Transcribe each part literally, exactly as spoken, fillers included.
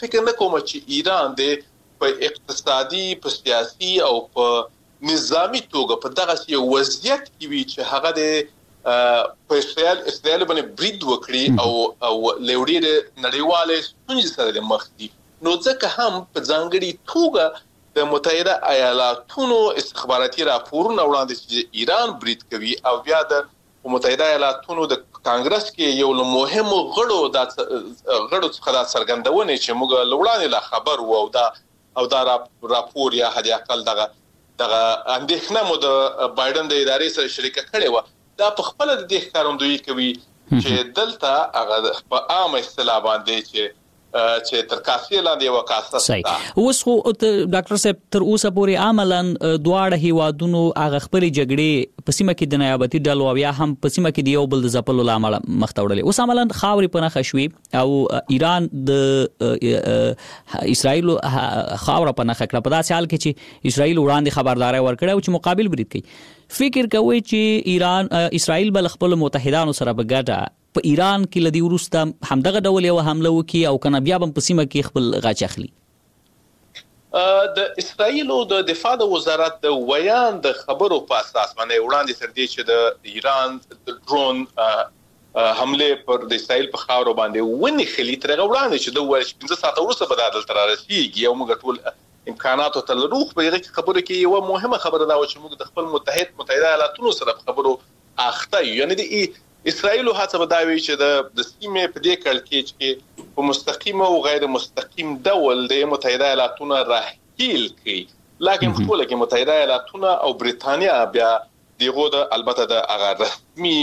فکر نه کوم چې ایران د په اقتصادي په سیاسي او په نظامی توګه په دغه یو وضعیت کې وي چې هغه د په اسرائیل اسرائیل باندې برید وکړي او او لوري د نړیواله ستونزې سره د مخ دي. نو ځکه هم په ځانګړي توګه د متحده ایالاتونو استخباراتي راپورونه وړاندې چې ایران برید کوي او بیا د متحده ایالاتونو د کانګرس کې یو له مهمو غړو د غړو څخه د څرګندونې چې موږ لوړانه لا خبر وو او دا او دا راپور یا هدي اقل دغه دغه اندېښنه مو د بایدن د ادارې سره شریکه کړې و دا په خپل د دې ښکارندویي کوي چې دلته هغه په عام اصطلاح باندې چې چې تر کاسې لاندې یو کاسه صحیح. اوس خو ډاکټر صاحب تر اوسه پورې عملاً دواړه هیوادونو هغه خپلې جګړې په سیمه کې د نیابتي ډلو او یا هم په سیمه کې د یو بل د ځپلو له امله مخ ته وړلې. اوس عملاً خاورې په نښه شوې او ایران د اسرائیل خاوره په نښه کړه په داسې حال کې چې اسرائیل وړاندې خبرداري ورکړه او چې مقابل برید کوي. فکر کوي چې ایران اسرائیل بل خپل متحدانو سره په ګډه په ایران کې لدی ورسته همدغه ډول یو حمله وکي او کنه بیا په سیمه کې خپل غاچ اخلي. د اسرائیل او د دفاع د وزارت د ویان د خبرو په اساس باندې وړاندې تر دې چې د ایران د ډرون حمله پر د اسرائیل په خاور باندې ونی خلی تر وړاندې چې د ورځ پنځه ساعته وروسته به د تر رسیدي یو موږ ټول امکانات او تلروخ په دې خبرو کې یو مهمه خبره دا و چې موږ د خپل متحد متحده ایالاتونو سره خبرو اخته یعنی د اسرائیل هڅه بداوي چې د سیمې په دې کال کې چې په مستقیم او غیر مستقیم ډول د متحده ایالاتونو راهیل کړي لکه په ټوله کې متحده ایالاتونو او بریتانیا بیا دغه د البته د هغه رسمي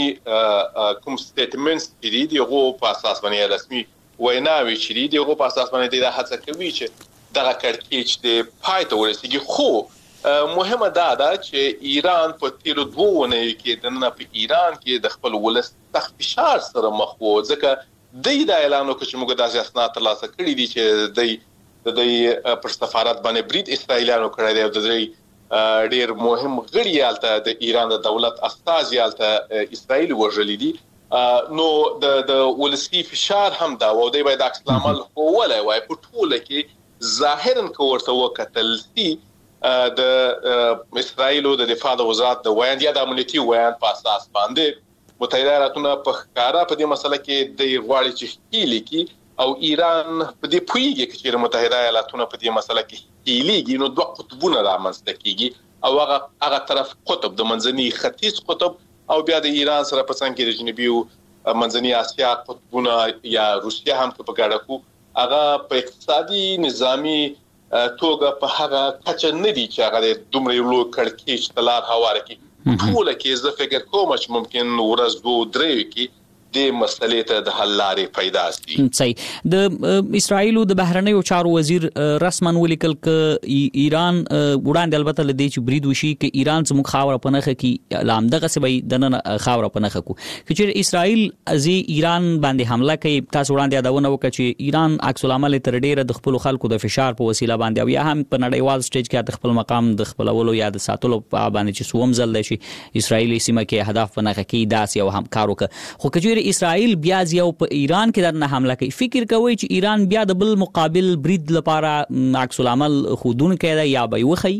کوم سټیټمنټس دي دغه په اساس باندې رسمي ویناوي چې دغه په اساس باندې د هڅه کوي چې دغه کړکېچ د پای ته ورسیږي. خو مهمه دا ده چې ایران په تیرو دوه ونې کې د نه په ایران کې د خپل ولس سخت فشار سره مخ وو ځکه د دا اعلان وکړ چې موږ د اسناد ترلاسه کړی دي چې د د پر سفارت باندې برید اسرائیلانو کړی دی او د دې ډیر مهم غړي یالته د ایران د دولت استاذ یالته اسرائیل وژلې دي نو د د ولسی فشار هم دا و دی باید عکس العمل ولا وای په ټوله کې ظاهرا کوورته وکتل سي د اسرائیل د دفاع د وزارت د ویان یا د امنیتي ویان په اساس باندې متحده ایالاتونو په ښکارا په دې مسله کې د غواړي چې هیلي کې او ایران په دې پویږي چې متحده ایالاتونو په دې مسله کې هیليږي نو دوه قطبونه رامنځته کیږي او هغه هغه طرف قطب د منځني ختیځ قطب او بیا د ایران سره په څنګ کې د جنوبي منځني اسیا قطبونه یا روسیا هم په ګډه کو هغه په اقتصادي نظامی توګه په هغه کچه نه دي چې هغه د دومره یو لوی کړکېچ تلار هواره کی ټول کې زه فکر کوم چې ممکن ورځ دوه درې کې د مسلې ته د حل لارې پیدا شي. صحیح. د اسرائیل د بهرنیو چارو وزیر رسمن ولیکل ک ایران وړاندې البته لدی چې برید وشي ک ایران زموږ خاور په نخه کې لامدغه سبي د نن خاور په نخه کو چې اسرائیل ازي ایران باندې حمله کوي تاسو وړاندې یادونه وکړه چې ایران عکس العمل تر ډیره د خپل خلکو د فشار په وسیله باندې او یا هم په نړیوال سټیج کې د خپل مقام د خپلولو یا د ساتلو باندې چې سوم زل شي اسرائیل سیمه کې هدف په نخه کې داس یو هم کارو ک خو کجوري اسرائیل بیا یو په ایران کې درنه حمله کوي فکر کوي چې ایران بیا د بل مقابل برید لپاره عکس العمل خودون کړي یا به وخی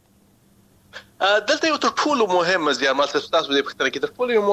دلته یو ټول مهم زیار مال تاسو د پښتنه کې د ټول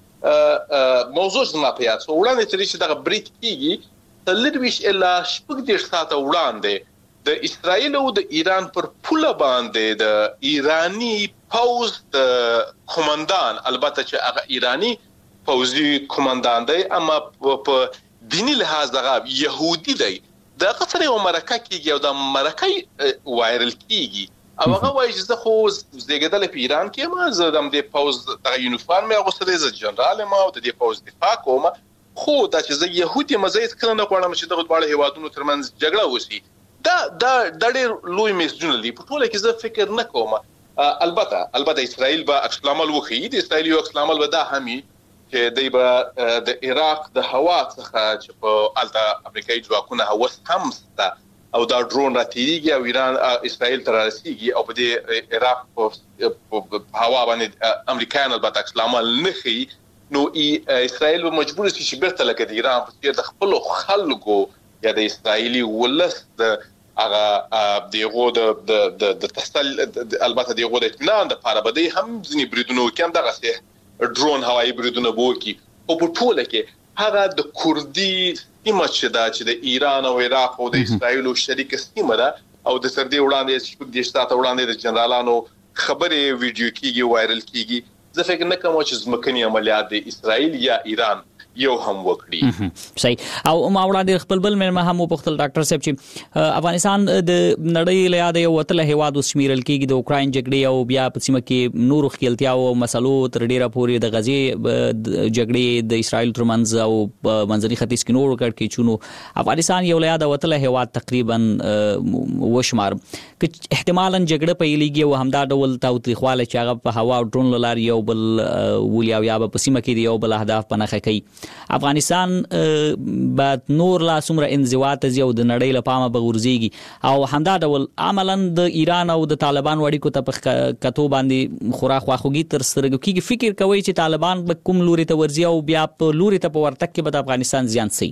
مهم موضوع زما په یاد سو وړاندې چې دغه برید کیږي تلریش الا شپږ دېرش ساعته وړاندې د اسرائیل او د ایران پر پوله باندې د ایرانی پوز د کمانډان البته چې هغه ایرانی پوزي کمانډان دی اما په دینی لحاظ دغه يهودي دی د قصر یو مرکه کیږي او د مرکه وایرل کیږي او هغه وایي چې خو زیږیدل په ایران کې ما زه د دې پوز د یونیفورم اغوستل زه جنرال ما او د دې پوز دفاع کوم خو دا چې زه يهودي مزید کله نه غواړم چې دغه ډول هیوادونو ترمنځ جګړه وشي دا دا د ډېر لوی میسجونه دي په ټوله کې زه فکر نه کوم البته البته اسرائیل به عکس العمل وکړي د اسرائیل یو عکس العمل ودا همي چې دی به د عراق د هوا څخه چې په الته امریکایي ځواکونه هوس هم ستا او دا ډرون راتېږي او ایران اسرائیل تر رسیږي او په دې عراق په هوا باندې امریکایان البته عکس العمل نه کوي نو اسرائیل به مجبور شي چې بیرته لکه د ایران په څیر د خپل خلکو یا د اسرایلی ولس د هغه دغه د د د تسل البته دغه د اطمینان د لپاره بده هم ځنی بریدونو کې هم دغه سه ډرون هوایي بریدونه بو کې او په ټوله کې هغه د کوردي سیمه چې دا چې د ایران او عراق او د اسرایل شریک سیمه ده او د سردي وړاندې چې د شتات وړاندې د جنرالانو خبرې ویډیو کېږي وایرل کېږي زه فکر نه کوم چې ځمکني عملیات د اسرایل یا ایران یو هم وکړي. صحیح. او ما وړاندې خپل بل مېرمه هم په خپل ډاکټر صاحب چې افغانستان د نړۍ له یاد یو وتله هیواد وسمیرل کېږي د اوکراین جګړې او بیا په سیمه کې نور خپلتیا او مسلو تر ډیره پورې د غزي جګړې د اسرایل ترمنځ او منځني ختیځ کې نور کړ کې چونو افغانستان یو له یاد وتله هیواد تقریبا وشمار ک احتمالاً جګړه پیلېږي او همدا ډول تاوتریخواله چې هغه په هوا او ډرون لار یو بل ولیا یا په سیمه کې یو بل اهداف پنهخه کوي. افغانستان بعد نور لا سمره انزوات زیو د نړۍ له پامه بغورځيږي او همدا ډول عملاً د ایران او د طالبان وړي کو ته په کتو باندې خورا خواخوږي تر سره کیږي. فکر کوي چې طالبان به کوم لوري ته ورځي او بیا په لوري ته په ورتک کې به د افغانستان زیان سي.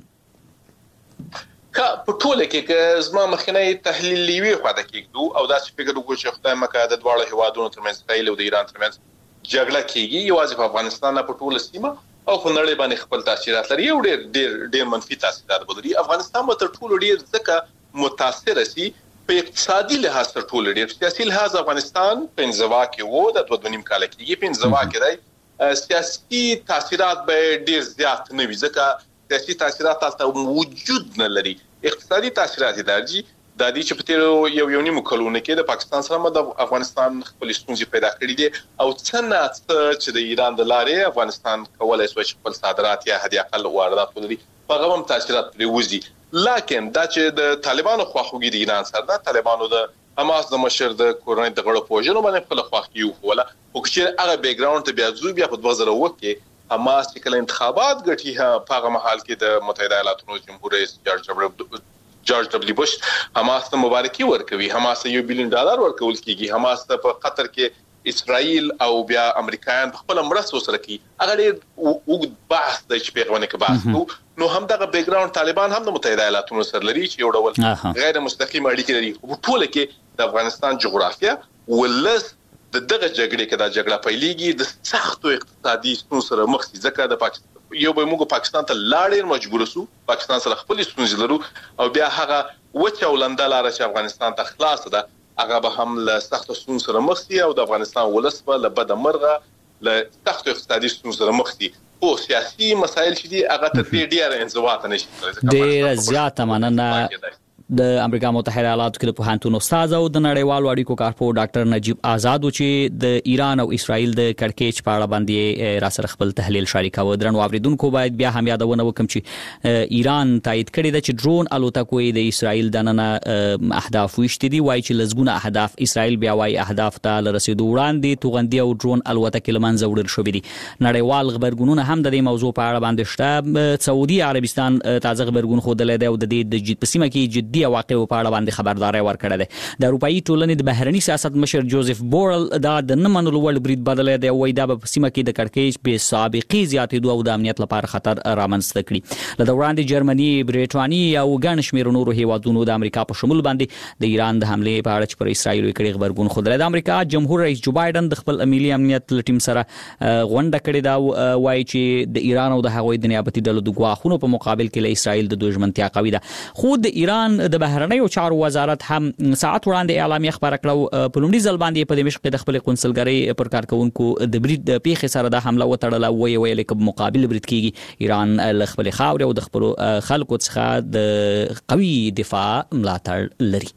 کا په ټوله کې که زما مخکنی تحلیل لیوي خو دا کېږي او دا چې فکر وکړو چې خدای مکه د دواړو هوادونو ترمنځ اسرائیل او د ایران ترمنځ جګړه کېږي یوازې په افغانستان په ټوله سیمه او په نړۍ باندې خپل تاثیرات لري او ډېر ډېر ډېر منفي تاثیرات لري. افغانستان به تر ټولو ډېر ځکه متاثر شي په اقتصادي لحاظ تر ټولو ډېر سیاسي لحاظ افغانستان په انزوا کې وو د دوه نیم کال کې په انزوا کې دی سیاسي تاثیرات به ډېر زیات نه وي ځکه سیاسي تاثیرات تاسو وجود نه لري. اقتصادي تاثیرات درجی د دې چې په تیر یو یو نیم کلونه کې د پاکستان سره د افغانستان خپل ستونزې پیدا کړې دي او څنګه چې د ایران د لارې افغانستان کولای شي خپل صادرات یا هدي اقل واردات ولري په هغه هم تاثیرات لري وزي. لکه دا چې د طالبانو خواخوږي د ایران سره د طالبانو د حماس د مشر د کورنۍ د غړو پوجنو باندې خپل خواخوږي ولا او چې هغه بیک گراوند ته بیا زو بیا په دوه زره اووه کې حماس چې کله انتخابات ګټي په هغه محل کې د متحده ایالاتو جمهور رئیس جورج ډبلیو جورج ډبلیو بوش حماس ته مبارکي ورکوي. حماس یو بلین ډالر ورکول کیږي. حماس ته په قطر کې اسرائیل او بیا امریکایان په خپل مرسته سره کوي. هغه ډېر وګد بحث د چې پیغامونه کې بحث نو هم دغه بیک گراوند طالبان هم د متحده ایالاتو سره لري چې یو ډول غیر مستقیم اړیکې لري. په ټوله کې د افغانستان جغرافیه ولس د دغه جګړې کې د جګړه پیلېږي د سختو اقتصادي ستونزو سره مخ دي ځکه د پاکستان یو به موږ پاکستان ته لاړ مجبور سو پاکستان سره خپل ستونزې لرو او بیا هغه وچه ولنده لار چې افغانستان ته خلاص ده هغه به هم له سختو ستونزو سره مخ دي او د افغانستان ولس به له بده مرغه له سختو اقتصادي ستونزو سره مخ دي. او سیاسي مسایل چې دي هغه ته ډېر انزوا نشي ډېر زیاته مننه. د امریکا متحده ایالاتو کې د پوهنتون استاد او د نړیوالو اړیکو کارپو ډاکټر نجیب آزاد چې د ایران او اسرائیل د کړکېچ په اړه باندې را سره خپل تحلیل شریکاوه. درنو اوریدونکو باید بیا هم یادونه وکم چې ایران تایید کړی ده چې ډرون الوتکوي د اسرائیل د نن اهداف وشت دي وایي چې لزګونه اهداف اسرائیل بیا وایي اهداف ته رسیدو وړاندې توغندي او ډرون الوتکې لمنځه وړل شوې دي. نړیوال خبرګونونه هم د دې موضوع په اړه باندې شته. سعودي عربستان تازه خبرګون خوده دی او د دې د سیمه کې جدي واقع په اړه باندې خبرداري ورکړه ده. د اروپאי ټولنې د بهرني سیاست مشر جوزف بورل دا د نه منلو وړ برید بدلې دی او دا په سیمه کې د کړکېچ به سابقي زیاتېدو او د امنیت لپاره خطر رامنځته کړي. له وړاندې جرمني برېټانیا او ګڼ شمېر نورو هیوادونو د امریکا په شمول باندې د ایران د حمله په اړه چې پر اسرائیل کړي خبرګون خوده. د امریکا جمهور رئیس جو بایدن د خپل ملي امنیت ټیم سره غونډه کړې دا وایي چې د ایران او د هغوی د نیابتي ډلو د ګواښونو په مقابل کې له اسرائیل د دوژمنتیا قوي ده. خو د ایران د بهرنیو چارو وزارت هم ساعت وړاندې اعلامیه خبره کړه په لومړي ځل باندې په دمشق کې د خپل قونسلګرۍ پر کارکونکو د برید د پیښې سره د حمله وتړله وی ویل کې مقابل برید کیږي. ایران له خپل خاورې او د خپل خلکو څخه د قوي دفاع ملاتړ لري.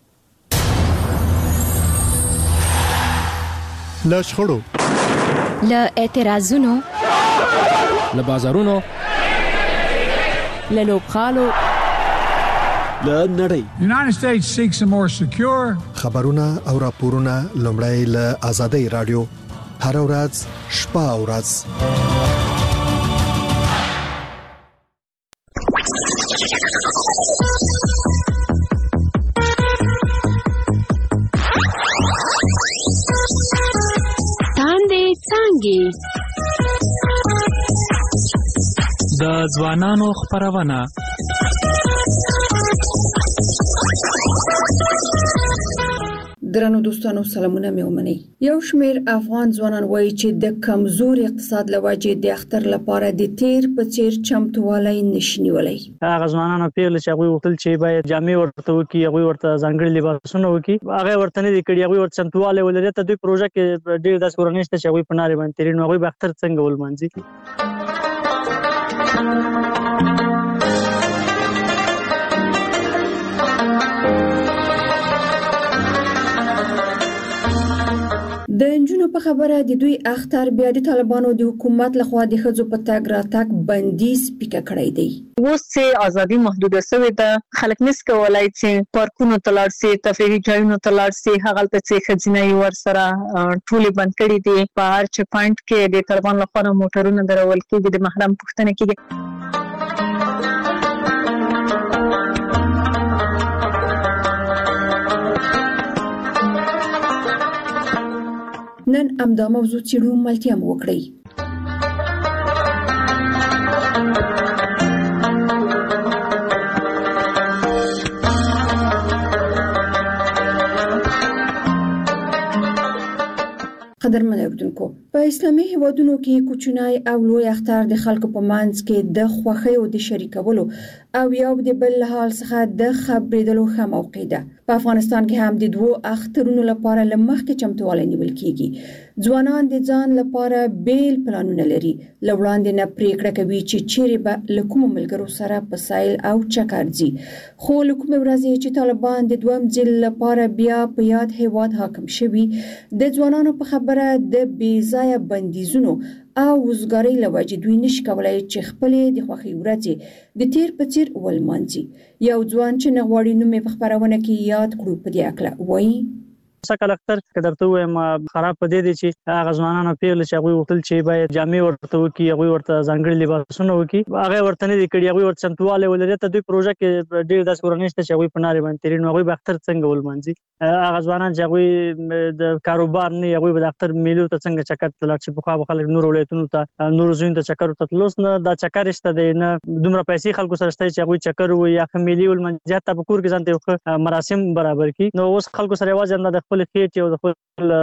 له شخړو له اعتراضونو له بازارونو له لوبغالو له نړۍ The United States seeks a more secure خبرونه او راپورونه لومړی له آزادۍ رادیو هر ورځ شپه او ورځ تاندې څنګه د ځوانانو خبرونه درنو دوستانو سلامونه مې ومني. یو شمېر افغان ځوانان وایي چې د کمزوري اقتصاد لوجې د اختر لپاره د تیر په څیر چمتووالی نشي نیولی. هغه ځوانان په لږ چې هغه وکړل چې باید جامې ورته وکړي، هغه ورته ځانګړي لباسونه وکړي، هغه ورته نه دي کړي، هغه ورته چمتووالی ولري. ته دوی پروژه کې ډېر داس کورنۍ شته چې هغه په نارې باندې تیري نو هغه به اختر څنګه ولمانځي. د نجونو په خبره د دوی اختر بیا د طالبانو د حکومت لخوا د ښځو په تګ راتګ بندیز پیکه کړی دی. اوس چې ازادي محدوده شوې ده، خلک نس کولای چې پارکونو ته لاړ شي، تفریحي ځایونو ته لاړ شي، هغلته چې ښځینه ور سره ټولې بند کړي دي. په هر چک پوینټ کې د طالبان لخوا موټرونه درول کېږي، د محرم پوښتنه کېږي. نن امدا موضوع څیړو ملتیا مو وکړئ. قدرمن اوریدونکو، په اسلامي هیوادونو کې کوچنی او لوی اختر د خلکو په منځ کې د خوښۍ او د شریکولو او یو د بل حال څخه د خبرېدلو ښه موقع ده. په افغانستان کې هم د دوو اخترونو لپاره له مخکې چمتووالی نیول کېږي. ځوانان د ځان لپاره بیل پلانونه لري. له وړاندې نه پریکړه کوي چې چیرې به له کومو ملګرو سره په سیل او چکر ځي. خو له کومې ورځې چې طالبان د دویم ځل لپاره بیا په یاد هیواد حاکم شوي، د ځوانانو په خبره د بې ځایه بندیزونو او وزګارۍ له وجې دوی نشي کولای چې خپلې د خوښۍ ورځې د تیر په څیر ولمانځي. یو ځوان چې نه غواړي نوم یې په خپرونه کې یاد کړو په دې هکله وایي: سکه اختر که درته وایم خراب په دې دی چې هغه ځوانانو پیغله چې هغه وکړل چې باید جامې ورته وکړي، هغه ورته ځانګړي لباسونه وکړي، هغه ورته نه دي کړي، هغه ورته چمتووالی ولري. ته دوی پروژه کې ډېر داسې کورنۍ شته چې هغوی په نارې باندې تیري نو هغوی به اختر څنګه ولمانځي. هغه ځوانان چې هغوی د کاروبار نه هغوی به د اختر میلو ته څنګه چکر ته لاړ شي. پخوا به خلک نورو ولایتونو ته نورو ځایونو ته چکر ورته تلل، اوس نه دا چکر شته دی، نه دومره پیسې خلکو سره شته چې هغوی چکر ووایي یا ښه میلې ولمانځي، حتی په کور کې ځان ته یو ښه مراسم برابر کړي. نو اوس خلکو سره یوازې همدا د خپلې خېټې او د خپل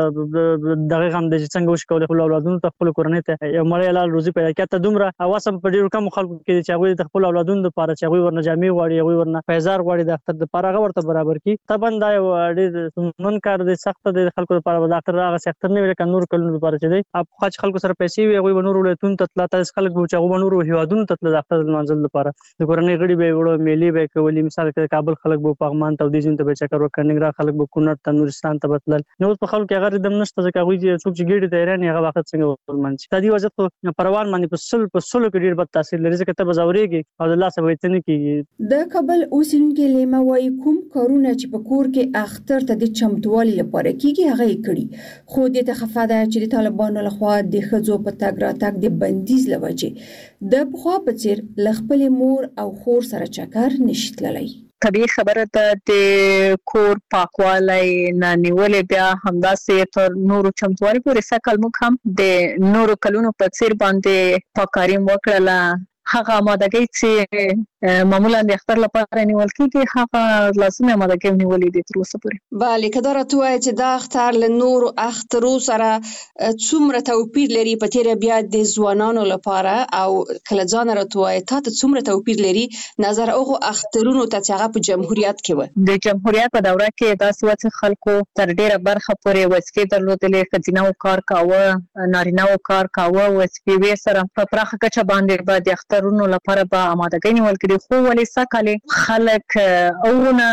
دغه غم د چې څنګه وشي کولی خپل اولادونو ته خپل کورنۍ ته یو مړی حلال روزي پیدا کړي. حتی دومره هوس هم په ډېرو کمو خلکو کې چې هغوی د خپل اولادونو دپاره چې هغوی ورنه جامې غواړي، هغوی ورنه پیزار غواړي د اختر دپاره، هغه ورته برابر کړي. طبعا دا یو ډېر ستونزمن کار دی، سخته دی د خلکو دپاره. به د اختر هغسې اختر نه وي لکه نورو کلونو دپاره چې دی. پخوا چې خلکو سره پیسې وي هغوی به نورو ولایتونو ته تله، داسې خلک به چې هغوی به نورو هېوادونو ته تله د اختر لمانځلو دپاره. د کورنۍ غړي به یې وړه، میلې به یې کولې. مثال کې د کابل خلک به پغمان ته او دې ځایونو ته به یې چکر وکړ، ننګرهار خلک به کونړ ته، نورستان ته به تلل. نو اوس په خلکو کې هغه ردم نشته، ځکه هغوی چې څوک چې ګېډې ته حیران وي هغه وخت څنګه ولمانځي. دا دې وضعیت خو په روان باندې په سلو په سلو کې ډېر بد تاثیر لري، ځکه ته به ځورېږې او د لاسه به یې څه نه کېږي. د کابل اوسېدونکې لیمه وایي کوم کارونه چې په کور کې اختر ته د چمتووالي لپاره کېږي هغه یې کړي، خو دې ته خفه ده چې د طالبانو لخوا د ښځو په تګ راتګ د بندیز له وجې د پخوا په څېر له خپلې مور او خور سره چکر نشي تللی. طبیعي خبره ده د کور پاکوالی نه نیولې بیا همداسې تر نورو چمتووالي پورې سږ کال موږ هم د نورو کلونو په څېر باندې پاککاري وکړله. هغه آمادګۍ چې معمولا د اختر لپاره نیول کېږي هغه لازمي آمادګۍ نیولې دي تر اوسه پورې. بله، که دا راته ووایې چې دا اختر له نورو اخترو سره څومره توپیر لري په تېره بیا د ځوانانو لپاره، او کله ځانه راته ووایې تا ته څومره توپیر لري نظر هغو اخترونو ته چې هغه په جمهوریت کې وه؟ د جمهوریت په دوره کې داسې وه چې خلکو تر ډېره برخه پورې وظیفې درلودلې، ښځینه‌و کار کاوه، نارینه‌و کار کاوه، وظیفې وې سره په پراخه کچه باندې به د اخترونو لپاره به آمادګۍ نیول کړي. خو ولې سږ کال خلک اورونه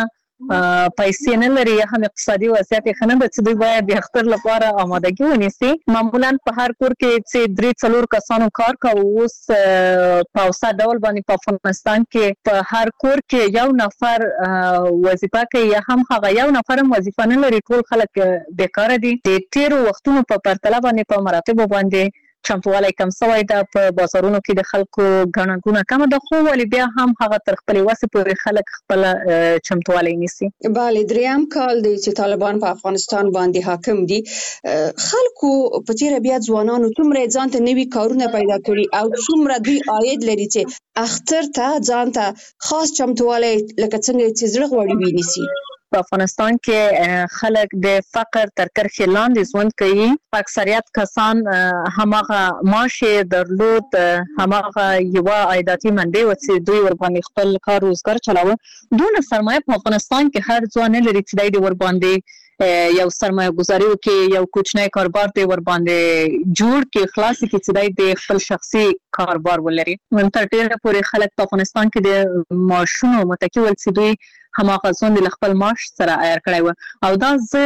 پیسې نه لري یا هم اقتصادي وضعیت یې ښه نه ده چې دوی باید د اختر لپاره آمادګي ونیسي. معمولا په هر کور کې چې درې څلور کسانو کار کوي، اوس په اوسط ډول باندې په افغانستان کې په هر کور کې یو نفر وظیفه کوي یا هم هغه یو نفر هم وظیفه نه لري. ټول خلک بیکاره دي. د تیرو وختونو په پرتله باندې په مراتبو باندې چمتووالی کم شوی ده، په بازارونو کې د خلکو ګڼه ګوڼه کمه ده، خو ولې بیا هم هغه تر خپلې وسې پورې خلک خپله چمتووالی نیسي. بله، دریم کال دی چې طالبان په افغانستان باندې حاکم دي. خلکو په تېره بیا ځوانانو څومره ځان ته نوي کارونه پیدا کړي او څومره دوی عاید لري چې اختر ته ځان ته خاص چمتووالی لکه څنګه چې زړه غواړي ونیسي. په افغانستان کې خلک د فقر تر کرښې لاندې ژوند کوي. اکثریت کسان هماغه معاش درلود، هماغه یو عایداتي منبع و چې دوی ورباندې خپل کار روزګار چلاوه. دونه سرمایه په افغانستان کې هر ځوان نه لري چې دی ورباندې یو سرمایه گذاری کې یو کوچنی کاروبار دی ورباندې جوړ کې خلاص کې چې دی د خپل شخصي کاروبار ولري. تر ډیره پورې خلک په افغانستان کې د معاشونو متکی ول چې دوی هماغه ځوند له خپل معاش سره عیار کړی و او دا زه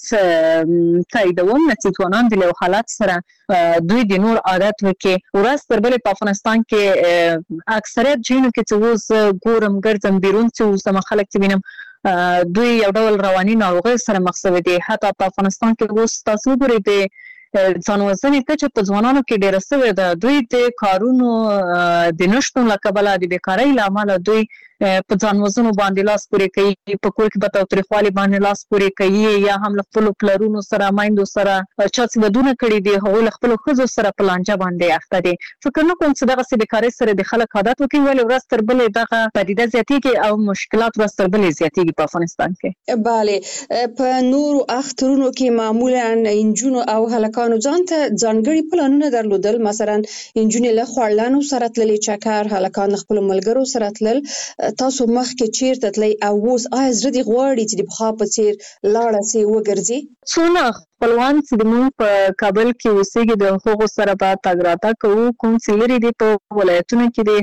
هیڅ تاییدوم نه چې ځوانان د له حالات سره دوی د نور عادت وکړي. ورځ تر بلې په افغانستان کې اکثریت جنو کې چې اوس ګورم ګرځم بیرون چې اوس د خلک چې وینم دوی یو ډول رواني ناروغي سره مخ شوي دي. حتی په افغانستان کې اوس تاسو ګورئ د ځان وژنې کچه په ځوانانو کې ډیره شوې ده. دوی د کارونو د نشټون له کبله د بیکارۍ له امله دوی په ځان وژنو باندې لاس پورې کوي، په کور کې به تاوتریخوالي باندې لاس پورې کوي، یا هم له خپلو پلرونو سره میندو سره چا چې ودونه کړي دي هغوی له خپلو ښځو سره په لانجه باندې اخته دي. فکر نه کوم چې دغسې بیکارۍ سره د خلک عادت وکړي، ولې ورځ تر بلې دغه پدیده زیاتېږي او مشکلات ورځ تر بلې زیاتېږي په افغانستان کې. بله، په نورو اخترونو کې معمولا انجونو او هلکانو ځان ته ځانګړي پلانونه درلودل. مثلا انجونې له خوړلانو سره تللې چکر، هلکان له خپلو ملګرو سره تلل. تاسو مخکې چیرته تلئ او اوس آیا زړه دې غواړي چې د پخوا په څېر لاړه سي وګرځي؟ څونه خپلوان چې زموږ په کابل کې اوسېږي د هغو سره به تګ راتګ کوو. کوم چې لرې دي په ولایتونو کې دي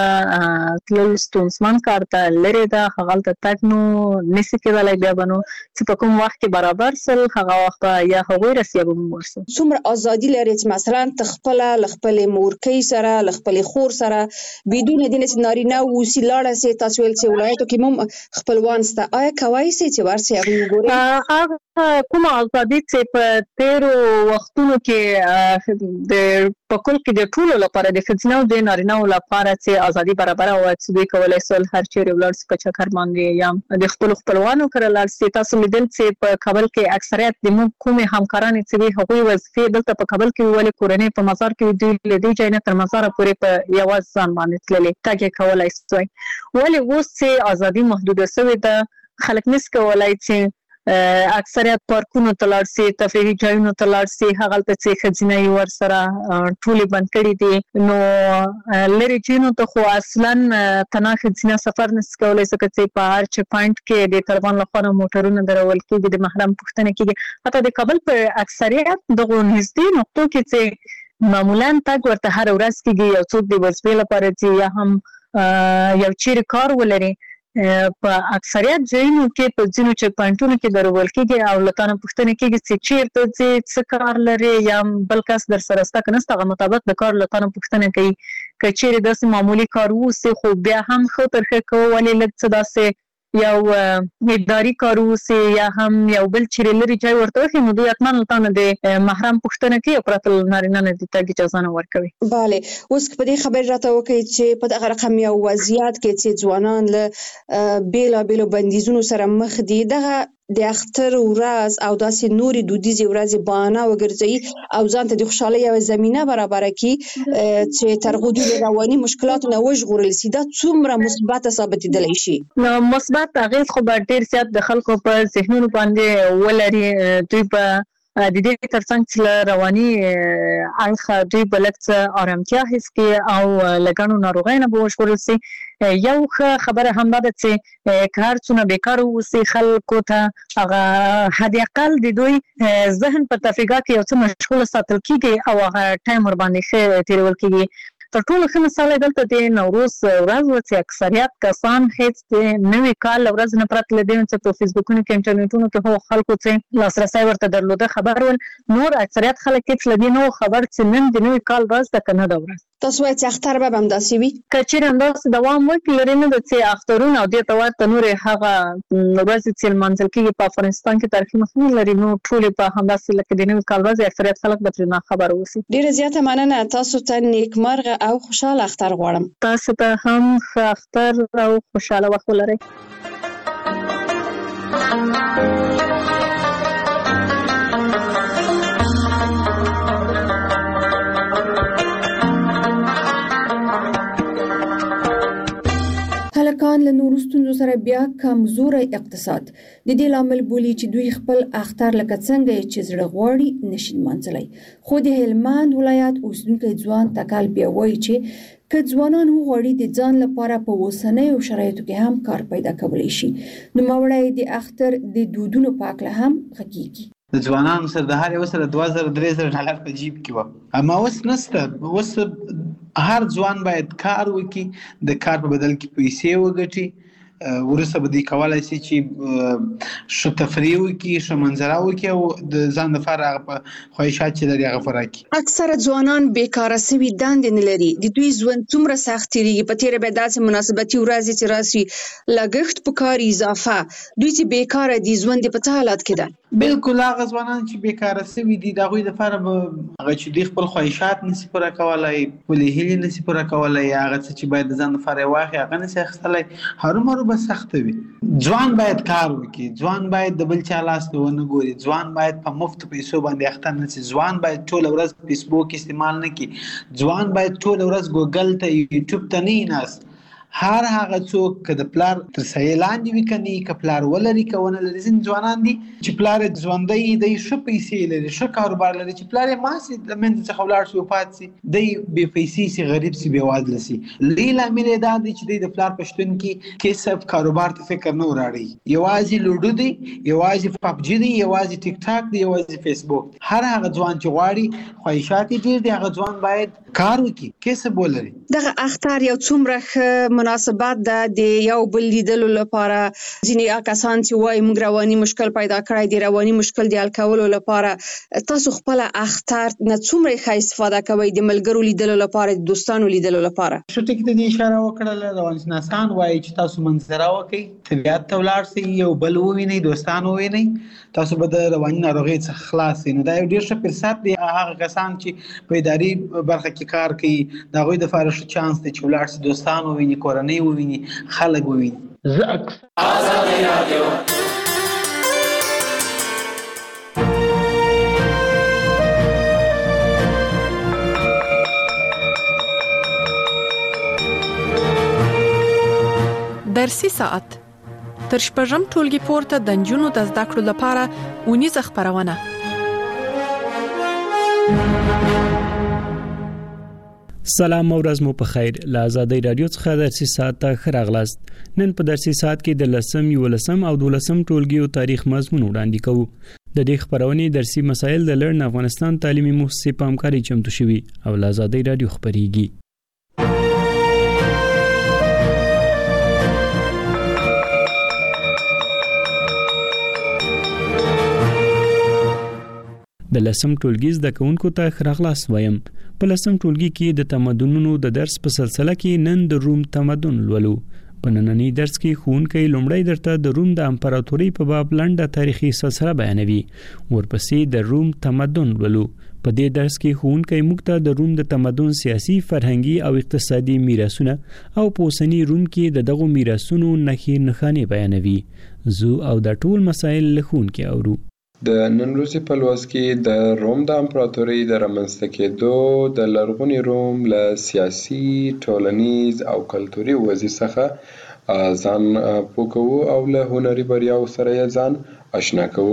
هلته تلل ستونزمن کار ته لرې ده، هغلته تګ نو نشي کېدلی. بیا به نو چې په کوم وخت کې برابر سل هغه وخت به یا هغوی رسي یا به موږ ورسو. څومره ازادي لري چې مثلا ته خپله له خپلې مورکۍ سره له خپلې خور سره بدون دې نه چې نارینه اوسي لاړه سي؟ تاسو ویل چې ولایتو کې هم خپلوان شته، آیا کولی سئ چې ورسئ هغوی وګورئ؟ هغه کومه ازادي چې په تېرو وختونو کې د په کل کې د ټولو لپاره د ښځینه او د نارینه‌و لپاره چې ازادي برابره وه چې دوی کولی سول هر چیرې ولاړ سي په چکر باندې یا د خپلو خپلوانو کره لاړ سي. تاسو لیدل چې په کابل کې اکثریت د موږ کومې همکارانې چې وي هغوی وظیفې دلته په کابل کې وي، ولې کورنۍ په مزار کې وي، دوی له دې ځای نه تر مزاره پورې په یوازې ځان باندې تللې تګ یې کولی سوی. ولې اوس چې ازادي محدوده شوې ده خلک نشي کولی چې اکثریت پارکونو ته لاړ سي، تفریحي ځایونو ته لاړ سي، هغلته چې ښځینه یې ورسره ټولې بند کړي دي. نو لرې ځایونو ته خو اصلا تنها ښځینه سفر نشي کولی ځکه چې په هر چک پاینټ کې د طالبان لخوا نه موټرونه درول کېږي، د محرم پوښتنه کېږي. حتی د کابل په اکثریت دغو نږدې نقطو کې چې معمولا تګ ورته هره ورځ کېږي، یو څوک د وظیفې لپاره ځي یا هم یو چیرې کار ولري، په اکثریت ځایونو کې په ځینو چک پاینټونو کې درول کېږي او له تا نه پوښتنه کېږي چې چیرته ځې، څه کار لرې، یا بل کس در سره شته که نشته، هغه مطابق د کار له تا نه پوښتنه کوي. که چیرې داسې معمولي کار واوسي خو بیا هم ښه تر ښه کوو، ولې لږ څه داسې یو اداري کار واوسي یا هم یو بل چیرې لرې ځای ورته وښي، نو دوی حتما له تا نه د محرم پوښتنه کوي او پرته له نارینه نه د تګ اجازه نه ورکوي. بله، اوس په دې خبرې راته وکړئ چې په دغه رقم یو وضعیت کې چې ځوانان له بېلابېلو بندیزونو سره مخ دي، دغه د اختر ورځ او داسې نورې دودیزې ورځې بهانه وګرځوي او ځان ته د خوشحالۍ یوه زمینه برابره کړي چې تر هغو دوی د رواني مشکلاتو نه وژغورل سي، دا څومره مثبته ثابتېدلی شي؟ نو مثبت اغېز خو به ډېر زیات د خلکو په ذهنونو باندې ولري. دوی به د دې ترڅنګ چې له رواني اړخه دوی به لږ څه ارامتیا حس کړي او له ګڼو ناروغیو نه به وژغورل سي. یو ښه خبره همدا ده چې که هر څونه بیکاره واوسي خلکو ته هغه حد اقل د دوی ذهن په تفریحګاه کې یو څه مشغوله ساتل کېږي او هغه ټایم ورباندې ښه تېرول کېږي. تر ټولو ښه مثال یې دلته د نوروز ورځ وه چې اکثریت کسان هېڅ د نوي کال له ورځې نه پرته له دې چې په فیسبوکونو کې انټرنیټونو کې هغو خلکو چې لاسرسی ورته درلوده خبر ول، نور اکثریت خلک هېڅ له دې نه و خبر چې نن د نوي کال ورځ ده که نه ده ورځ. تاسو وایئ چې اختر به همداسې وي؟ که چیرې همداسې دوام وکړي، لرې نه ده چې اخترونه او دې ته ورته نورې هغه ورځې چې لمانځل کېږي په افغانستان کې تاریخي مخینه لري، نو ټولې به همداسې لکه د نوي کال ورځې اکثریت خلک به ترې ناخبره اوسي. ډېره زیاته مننه. تاسو ته نیکمرغه او خوشحاله اختر غواړم. تاسو ته هم ښه اختر او خوشحاله وخت ولرئ. هلکان له نورو ستونزو ستونزو سره بیا کمزوري اقتصاد د دې لامل بولی چې دوی خپل اختر لکه څنګه چې زړه غواړي نشي منځلای. خو د هلمند ولایت اوسیدونکو ځوان تکل بیا وایي چې که ځوانان وغواړي د ځان لپاره په اوسنیو شرایطو کې هم کار پیدا کولی شي نو ماوړی د اختر د دودونو په اړه هم حقیقي د ځوانانو سره د هر یو سره دوه زره درې زره ډالر په جیب کې و. اما اوس نسته. اوس هر ځوان باید کار وکړي، د کار په بدل کې پیسې وګټي، ورسره به دی کولای شي چې ښه تفریح وکړي، ښه منظره وکړي او د ځان لپاره هغه په خواهشات چې لري هغه پوره کړي. اکثره ځوانان بیکاره سوي دندې نه لري. د دوی ژوند څومره سخت تېرېږي. په تېره بیا داسې مناسبتي ورځې چې راسي لګښت په کار اضافه، دوی چې بیکاره دي ژوند یې په څه حالت کې ده؟ بالکل هغه ځوانان چې بیکاره سوي دي د هغوی لپاره به هغه چې دوی خپل خواهشات نشي پوره کولی، خپلې هیلې نشي پوره کولی، هغه څه چې باید د ځان لپاره یې واخلي هغه نشي اخیستلی، هرومرو به سخته وي. ځوان باید کار وکړي، ځوان باید د بل چا لاس ته ونه ګوري، ځوان باید په مفتو پیسو باندې اخته نه شي، ځوان باید ټوله ورځ فیسبوک استعمال نه کړي، ځوان باید ټوله ورځ ګوګل ته یوټیوب ته نه ناست. هر هغه څوک که د پلار تر سایې لاندې وي که نه که پلار ولري که ونه لري. ځینې ځوانان دي چې پلار یې ژوندی دی، ښه پیسې لري، ښه کاروبار لري، چې پلار یې مړ شي د منځ څخه ولاړ شي وفات شي، دی بې پیسې شي، غریب شي، بېوزله شي. لوی لامل یې دا دی چې دی د پلار په شتون کې کسب کاروبار ته فکر نه وراړي. یوازې لوډو دی، یوازې پبجي دی، یوازې ټیک ټاک دی، یوازې فیسبوک. هر هغه ځوان چې غواړي خواهشات یې ډېر دي، هغه ځوان باید کار وکړي، کسب ولري. دغه اختر یو څومره ښه مناسبت ده د یو بل لیدلو لپاره. ځینې کسان چې وایي موږ رواني مشکل پیدا کړی دی، رواني مشکل د حل کولو لپاره تاسو خپل اختر نه څومره ښه استفاده کوئ د ملګرو لیدلو لپاره، د دوستانو لیدلو لپاره؟ ښه ټکي ته دې اشاره وکړله. روانشناسان وایي چې تاسو منظره وکړئ، طبیعت ته ولاړ شئ، یو بل ووینئ، دوستان ووینئ، تاسو به د رواني ناروغۍ څخه خلاص شئ. نو دا یو ډېر ښه فرصت دی. هغه کسان چې په اداري برخه کې کار کوي د هغوی دپاره ښه چانس دی چې ولاړ شي، دوستان وویني، کورنۍ وویني، خلک وویني. زه آزادي رادیو درسي ساعت تر شپږم ټولګي پورته د نجونو د زده کړو لپاره اونیزه خپرونه. سلام او ورځ مو په خیر. له آزادۍ رادیو څخه درسي ساعت ته ښه راغلاست. نن په درسي ساعت کې د لسم، یولسم او دولسم ټولګیو تاریخ مضمون وړاندې کوو. د دې خبرونې درسي مسایل د لړن افغانستان تعلیمي مؤسسې په همکارۍ چمتو شوي او له آزادۍ رادیو خبرېږي. د لسم ټولګي زده کوونکو ته ښه راغلاست وایم. په لسم ټولګي کې د تمدنونو د درس په سلسله کې نن د روم تمدن لولو. په نننی درس کې ښوونکی لومړی درته د روم د امپراتورۍ په باب لنډه تاریخي سلسله بیانوي، ورپسې د روم تمدن لولو. په دې درس کې ښوونکی موږ ته د روم د تمدن سیاسي، فرهنګي او اقتصادي میراثونه او په اوسني روم کې د دغو میراثونو نښې نښانې بیانوي. زه او د ټول مسایل له ښوونکي اورو. د نن ورځې په لوست کې د روم د امپراتورۍ د رامنځته کېدو د لرغوني روم له سیاسي، ټولنیز او کلتوري وضعې څخه ځان پوه کوو او له هنري بریاوو سره یې ځان آشنا کوو.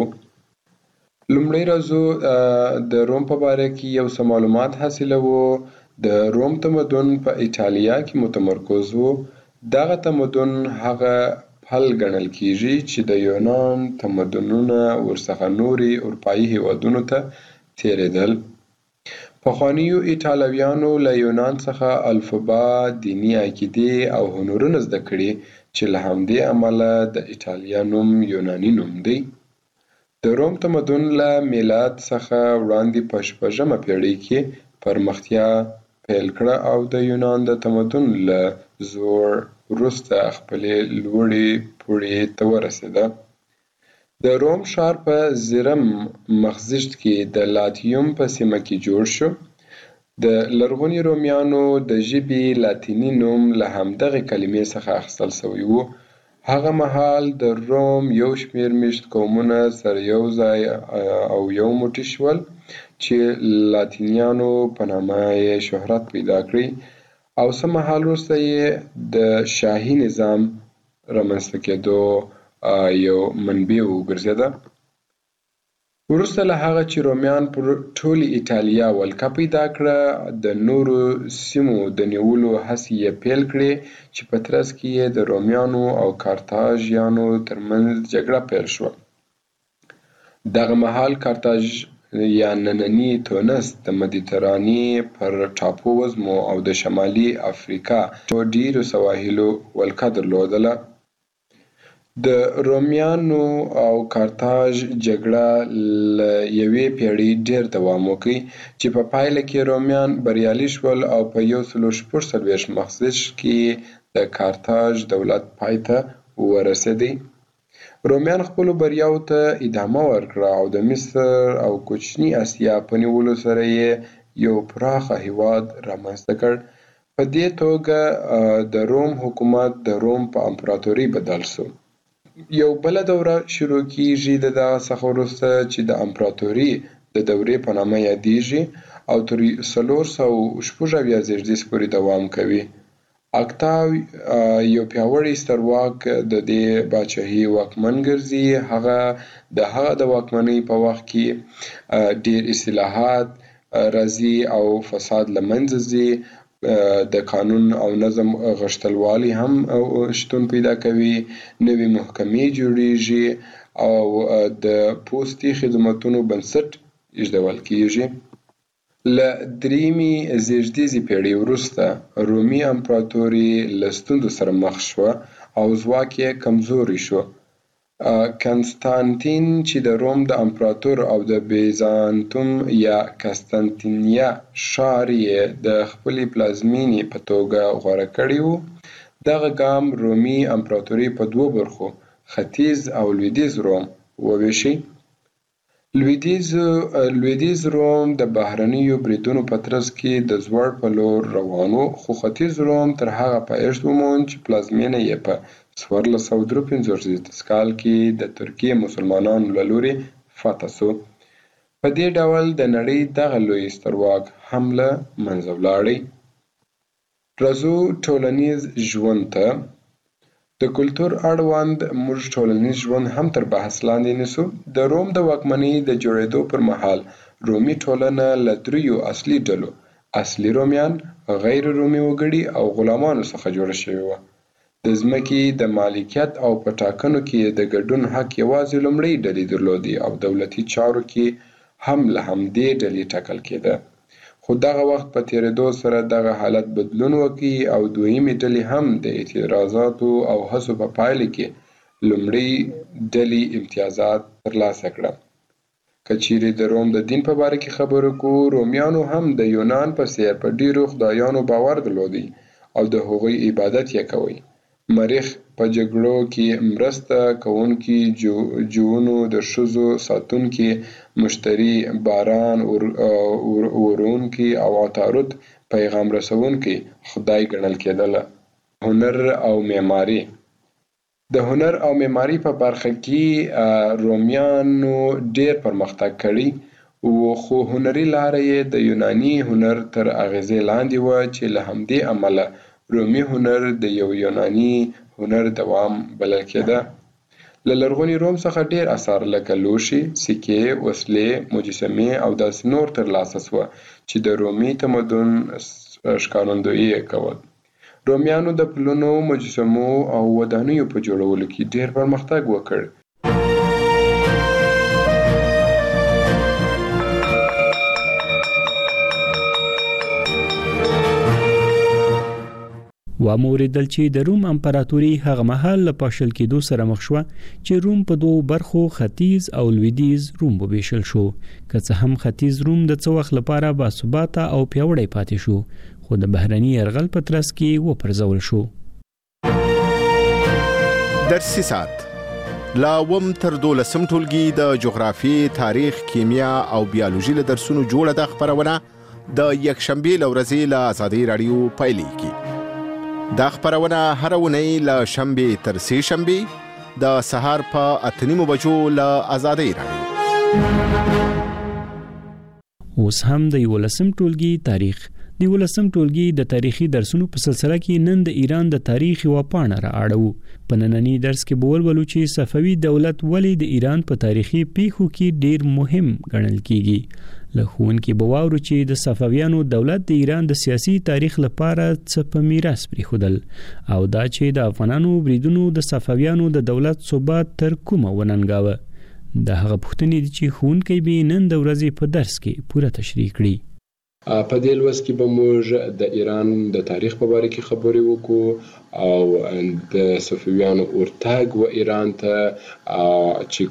لومړی راځو د روم په باره کې یو څه معلومات حاصلوو. د روم تمدن په ایټالیا کې متمرکز و. دغه تمدن هغه حل ګڼل کیږي چې د یونان تمدنونه ورڅخه نوري اروپایي هیوادونو ته تیرېدل. پخوانیو ایټالویانو له یونان څخه الفبا، دیني عقیدې او هنرونه زده کړي چې له همدې امله د ایټالیا نوم یوناني نوم دی. د روم تمدن له میلاد څخه وړاندې په شپږمه پیړۍ کې پرمختیا پیل کړه او د یونان د تمدن له زوړ وروسته خپلې لوړې پوړۍ ته ورسېده. د روم ښار په زرم مخزشت کې د لاتیوم په سیمه کې جوړ شو. د لرغوني رومیانو د ژبې لاتیني نوم له همدغې کلمې څخه اخیستل شوی و. هغه مهال د روم یو شمېر میشت قومونه سره یو ځای او یو موټی شول چې لاتینیانو په نامه یې شهرت پیدا کړی او څه مهال وروسته یې د شاهي نظام رامنځته کېدو یو منبع وګرځېده. وروسته له هغه چې رومیان پر ټولې ایټالیا ولکه پیدا کړه، د نورو سیمو د نیولو هڅې یې پیل کړې چې په ترڅ کې یې د رومیانو او کارتاژیانو ترمنځ جګړه پیل شوه. دغه مهال کارتاژ یا نننی تونس د مدیترانې پر ټاپو وزمو او د شمالي افریقا په ډیرو سواحلو ولکه درلودله. د رومیانو او کارتاژ جګړه له یوې پیړۍ ډیر دوام وکړ چې په پایله کې رومیان بریالي شول او په یو سلو شپږ څلوېښت مخزش کې د کارتاژ دولت پای ته ورسېدی. رومیان خپلو بریاوو ته ادامه ورکړه او د مصر او کوچني اسیا په نیولو سره یې یو پراخه هیواد رامنځته کړ. په دې توګه د روم حکومت د روم په امپراتوري بدل شو. یو بل دوره شروع کیږي د دغه څخه وروسته چې د امپراتوري د دورې په نامه یادیږي او تر څلور سوه شپږ اویا زېږدیز پورې دوام کوي. اکتاو یو پیاوړی سترواک د دې پاچاهۍ واکمن ګرځي. هغه د هغه د واکمنۍ په وخت کې ډیر اصلاحات راځي او فساد له منځه ځي. د قانون او نظم غښتلوالی هم شتون پیدا کوي. نوې محکمې جوړیږي او د پوستي خدماتونو بنسټ ایښودل کیږي. له دریمې زېږدیزې پیړۍ وروسته رومي امپراتوري له ستونزو سره مخ شوه او ځواک یې کمزوری شو. کنستانتین چې د روم د امپراتور او د بیزانتوم یا قسطنطنیه ښار یې د خپلې پلازمینې په توګه غوره کړی و. دغه ګام رومي امپراتوري په دوو برخو ختیځ او لویدیځ روم وویشي. لویدیځ لویدیځ روم د بهرنیو بریدونو په ترڅ کې د زوړ په لور روان و، خو ختیځ روم تر هغه پایښت وموند چې پلازمینه یې په څوارلس سوه درې پنځوس کال کې د ترکیې مسلمانانو له لوري فتح شو. په دې ډول د نړۍ دغه لوی سترواک هم له منځه ولاړی. راځو ټولنیز ژوند ته. د کلتور اړوند موږ ټولنیز ژوند هم تر بحث لاندې نیسو. د روم د واکمنۍ د جوړېدو پر مهال رومي ټولنه له دریو اصلي ډلو، اصلي رومیان، غیر رومي وګړي او غلامانو څخه جوړه شوې وه. د ځمکې د مالکیت او په ټاکنو کې د ګډون حق یوازې لومړۍ ډلې درلودي او دولتي چارو کې هم له همدې ډلې ټاکل کېده. خو دغه وخت په تېرېدو سره دغه حالت بدلون وکړي او دویمې ډلې هم د اعتراضاتو او هڅو په پایله کې لومړۍ ډلې امتیازات ترلاسه کړه. که چیرې د روم د دین په باره کې خبرو کوو، رومیانو هم د یونان په څېر په ډیرو خدایانو باور درلودی او د هغوی عبادت یې کوي. مریخ په جګړو کې مرسته کوونکي، جوونو د ښځو ساتونکي، مشتري، باران ورونکي او عطارد پیغام رسونکي خدای ګڼل کېدله. هنر او معماري. د هنر او معماري په برخه کې رومیانو ډیر پرمختګ کړی و، خو هنري لاره یې د یوناني هنر تر اغیزې لاندې و چې له همدې امله رومي هنر د یو یوناني هنر دوام بلل کېده. له لرغوني روم څخه ډیر اثار لکه لوښي، سکې، وسلې، مجسمې او داسې نور ترلاسه شوه چې د رومي تمدن ښکارندویي یې کول. رومیانو د پلونو، مجسمو او ودانیو په جوړولو کې ډیر پرمختګ وکړ. و موریدل چې د روم امپراتوري هغه مهال له پاشل کېدو سره مخ شو چې روم په دوه برخو ختیځ او لویدیځ روم وبېشل شو. که څه هم ختیځ روم د څه وخت لپاره باثباته او پیاوړی پاتې شو، خو د بهرني یرغل په ترڅ کې وپرځول شو. درسي سات لا وم تر دولسم ټولګي د جغرافي، تاریخ، کیمیا او بیولوژي له درسونو جوړه د خبرونه د یکشنبه لورځي له آزادۍ رادیو پایلیږي. دا خبرونه هر اونۍ له شنبه تر سه شنبه د سهار په اته نیمو بجو له آزادۍ رادیو. اوس هم د یولسم ټولګي تاریخ د ولسم ټولګي د تاریخي درسونو په سلسله کې نن د ایران د تاریخ یو پاڼه را اړو. په نننی درس کې به ولولو چې صفوي دولت ولې د ایران په تاریخي پیښو کې ډیر مهم ګڼل کیږي. له ښوونکي به واورو چې د صفویانو دولت د ایران د سیاسي تاریخ لپاره څه په میراث پرېښودل او دا چې د افغانانو بریدونو د صفویانو د دولت ثبات تر کومه وننګاوه. د هغه پوښتنې دي چې ښوونکی به نن د ورځې په درس کې پوره تشریح کړي. په دې لوست کې به موږ د ایران د تاریخ په باره کې خبرې وکړو او د صفویانو ورتګ و ایران ته چې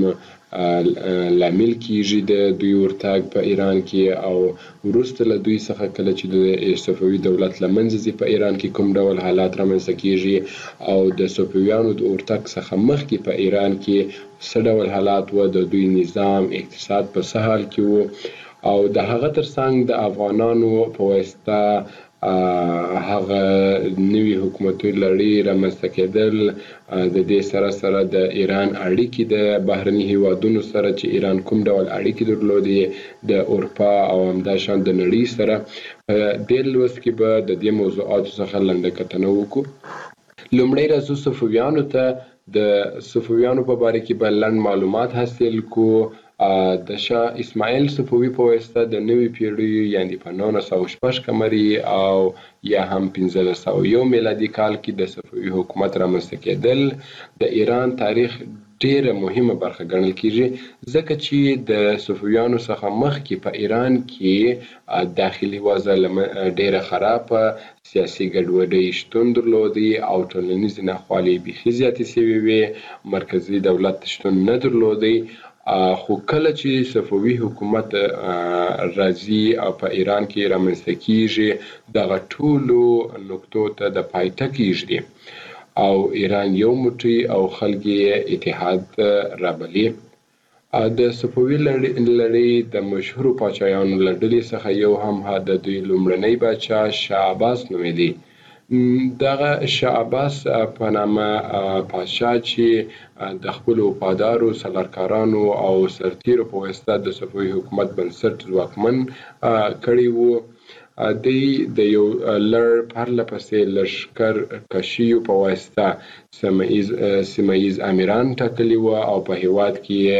کوم لامل کیږي د دوی ورتګ په ایران کې او وروسته له دوی څخه کله چې د صفوي دولت له منځه ځي په ایران کې کوم ډول حالات رامنځته کیږي او د صفویانو د ورتګ څخه مخکې په ایران کې څه ډول حالات و، د دوی نظام اقتصاد په څه حال کې و او د هغه ترڅنګ د افغانانو په واسطه هغه نوي حکومتي لړۍ رامنځته کېدل، د دې سره سره د ایران اړیکې د بهرني هیوادونو سره چې ایران کوم ډول اړیکې درلودې د اروپا او همداشان د نړۍ سره. په دې لوست کې به د دې موضوعاتو څخه لنډه کتنه وکړو. لومړی راځو صفویانو ته. د صفویانو په باره کې به لنډ معلومات حاصل کو. د شاه اسماعیل صفوي په واسطه د نوي پیړۍ یعنې په نولس سوه شپږ قمري او یا هم پنځلس سوه یو میلادي کال کې د صفوي حکومت رامنځته کېدل د ایران تاریخ ډیره مهمه برخه ګڼل کیږي، ځکه چې د صفویانو څخه مخکې په ایران کې داخلي وضع ډیره خرابه، سیاسي ګډوډۍ شتون درلودی او ټولنیزې ناخوالې بیخي زیاتې شوې وې، مرکزي دولت شتون نه درلودی. خو کله چې صفوي حکومت راځي او په ایران کې رامنځته کیږي دغه ټولو نقطو ته د پای ټکی ږدي او ایران یو موټی او خلک یې اتحاد رابلي. د صفوي لړۍ د مشهورو پاچایانو له ډلې څخه یو هم د دوی لومړنی پاچا شاه عباس نومیده. دغه شاه عباس په نامه پاچا چې د خپلو وفادارو سلاکارانو او سرتیرو په واسطه د صفوي حکومت بنسټ ځواکمن کړی وو، دوی د یو لړ پرله پسې لښکر کشیو په واسطه سیمه ییز امیران ټاکلي وو او په هیواد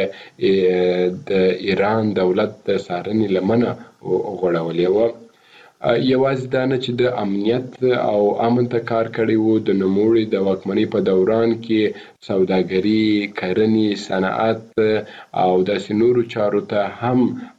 کې د ایران دولت د څارنې لمنه غوړولې وه. یوازې دا نه چې د امنیت او امن ته کار کړی وو، د نوموړي د واکمنۍ په دوران کې سوداګري، کرنې، صنعت او داسې نورو چارو ته هم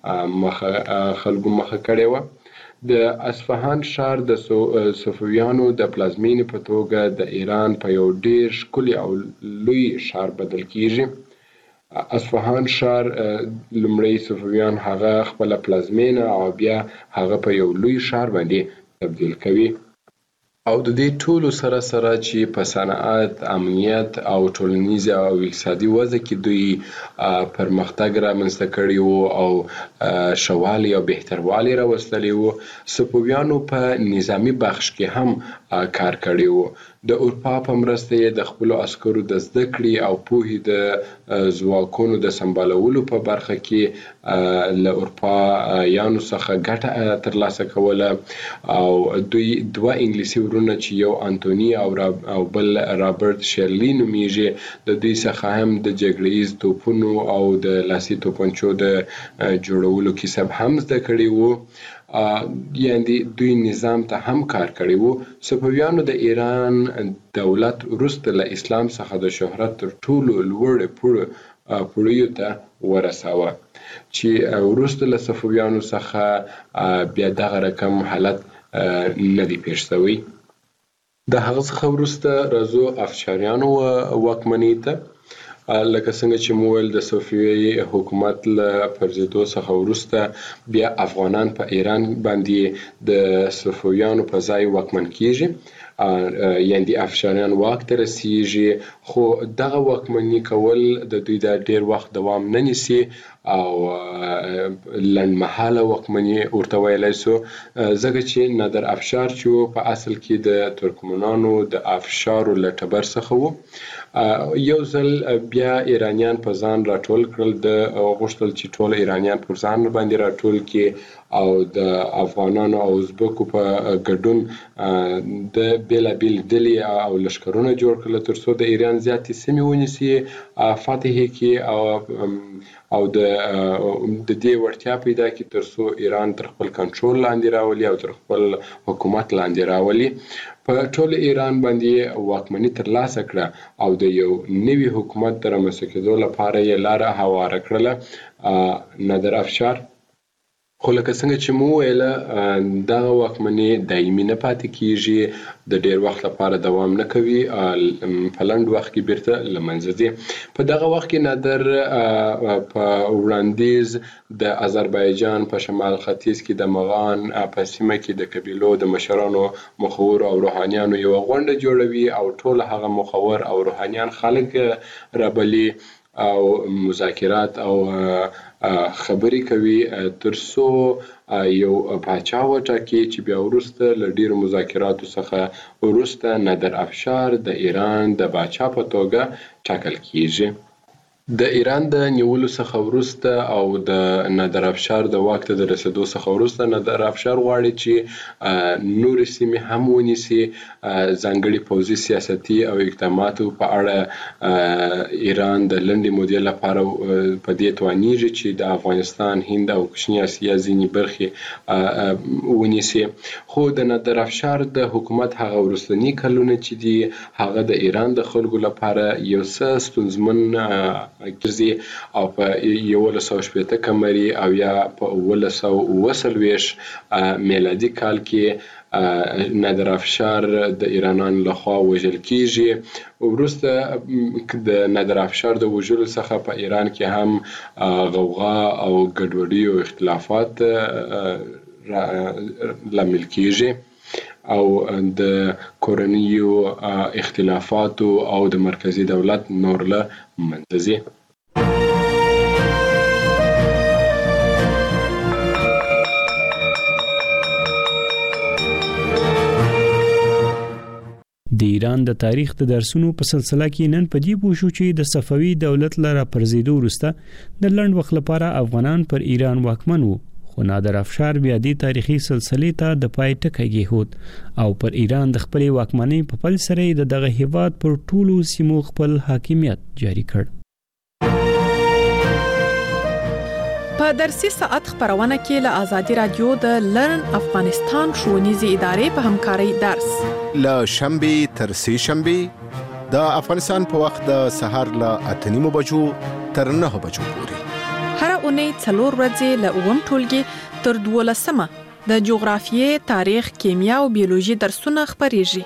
خلکو مخه کړې وه. د اصفهان ښار د صفویانو د پلازمینې په توګه د ایران په یو ډیر ښکلي او لوی ښار بدل کیږي. اصفهان ښار لومړی صفویان هغه خپله پلازمینه او بیا هغه په یو لوی ښار باندې تبدیل کوي او د دې ټولو سره سره چې په صنعت، امنیت او ټولنیز او اقتصادي وضع کې دوی پرمختګ رامنځته کړی وو او ښه والی او بهتروالی راوستلی وو. صفویانو په نظامي بخش کې هم کار کړی وو. د اروپا په مرسته یې د خپلو عسکرو د زده کړې او پوهې د ځواکونو د سمبالولو په برخه کې له اروپایانو څخه ګټه ترلاسه کوله او دوی دوه انګلیسي ورونه چې یو انتوني او بل رابرټ شیرلي نومیږي د دوی څخه هم د جګړه ییز توپونو او د لاسي توپنچو د جوړولو کسب هم زده کړی وو. یعنې دوی نظام ته هم کار کړی وو. صفویانو د ایران دولت وروسته له اسلام څخه د شهرت تر ټولو لوړې پوړیو ته ورساوه چې وروسته له صفویانو څخه بیا دغه رقم حالت نه دی پېښ شوی. د هغه څخه وروسته راځو افشاریانو واکمنۍ ته. لکه څنګه چې مو ویل د صفوي حکومت له پرځېدو څخه وروسته بیا افغانان په ایران باندې د صفویانو په ځای واکمن کیږي، یعنې افشاریان واک ته رسیږي. خو دغه واکمني کول د دوی د ډیر وخت دوام نه نیسي او لنډمهاله واکمني ورته ویلی سو، ځکه چې نادر افشار چې په اصل کې د ترکمنانو د افشارو له ټبر څخه و یو ځل بیا ایرانیان په ځان راټول کړل، د غوښتل چې ټول ایرانیان پر ځان باندې راټول کړي او د افغانانو او ازبکو په ګډون د بیلابیل ډلې او لښکرونه جوړ کړل ترڅو د ایران زیاتې سیمې ونیسي، فتح کړي او او د د دې وړتیا پیدا کړي ترڅو ایران تر خپل کنټرول لاندې راولي او تر خپل حکومت لاندې راولي. په ټول ایران باندې واکمني ترلاسه کړه او د یو نوي حکومت د رامنځته کېدو لپاره یې لاره هواره کړله. نادر افشار خو لکه څنګه چې مو ویله دغه واکمني دایمي نه پاتې کیږي، د ډیر وخت لپاره دوام نه کوي، په لنډ وخت کې بیرته له منځه ځي. په دغه وخت کې نادر په وړاندیز د آذربایجان په شمال ختیځ کې د مغان په سیمه کې د قبیلو د مشرانو، مخورو او روحانیانو یو غونډه جوړوي او ټول هغه مخور او روحانیان خلک رابلي او مذاکرات او خبرې کوي ترڅو یو پاچا وټاکي چې بیا وروسته له ډیرو مذاکراتو څخه وروسته نادر افشار د ایران د پاچا په توګه ټاکل کیږي. د ایران د نیولو څخه وروسته او د نادر افشار د واک ته د رسیدو څخه وروسته نادر افشار غواړي چې نورې سیمې هم ونیسي. ځانګړي پوځي سیاستي او اقداماتو په اړه ایران د لنډې مودې لپاره په دې توانیږي چې د افغانستان، هند او کوچنۍ اسیا ځینې برخې ونیسي. خو د نادر افشار د حکومت هغه وروستني کلونه چې دي هغه د ایران د خلکو لپاره یو څه ستونزمن ګرځي او په یولس سوه شپېته قمري او یا په اوولس سوه اوه څلوېښت میلادي کال کې نادر افشار د ایرانیانو لخوا وژل کیږي. وروسته د نادر افشار د وژلو څخه په ایران کې هم غوغا او ګډوډي او اختلافات لامل کیږي او د کورنیو اختلافاتو او د مرکزی دولت نور له منځه ځي. د ایران د تاریخ د درسونو په سلسله کې نن په دې پوه شو چې د صفوي دولت لپاره پرځېدو وروسته د لنډ وخت لپاره افغانان پر ایران واکمن وو، خو نادر افشار بیا دې تاریخي سلسلې ته د پای ټکی کېښود او پر ایران د خپلې واکمنۍ په پل سره د دغه هیواد پر ټولو سیمو خپل حاکمیت جاری کړ. په درسي ساعت خبرونه کې له آزادي رادیو د لرن افغانستان ښوونیزې ادارې په همکارۍ درس له شنبې تر سې شنبې د افغانستان په وخت د سهار له اته نیمو بجو تر نهه بجو پورې هر اونۍ څلور ورځې له اووم ټولګي تر دولسمه د جغرافیې، تاریخ، کیمیا او بیولوژي درسونه خبرېږي.